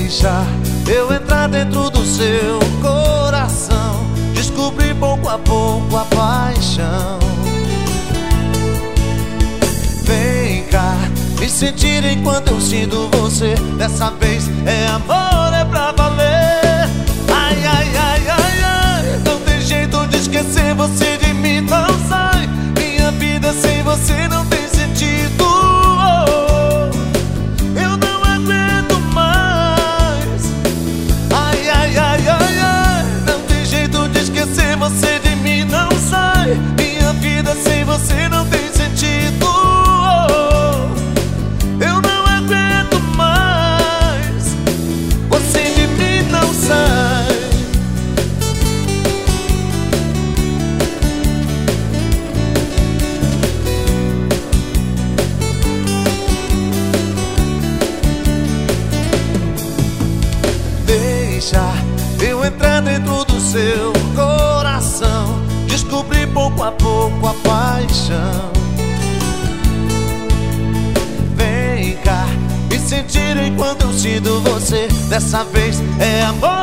Deixa eu entrar dentro do seu coração, descobrir pouco a pouco a paixão. Vem cá, me sentir enquanto eu sinto você. Dessa vez é amor, é pra valer. Ai, ai, ai, ai, ai, não tem jeito de esquecer você de mim, não sai. Minha vida sem você não tem sentido. Eu não aguento mais. Ai, ai, ai, ai, ai, não tem jeito de esquecer você de mim, não sai. Minha vida sem você não tem sentido. Eu não aguento mais. Você de mim não sai. Deixa eu entrar dentro do seu coração, descobrir pouco a pouco a paixão. Vem cá, me sentir enquanto eu sinto você. Dessa vez é amor.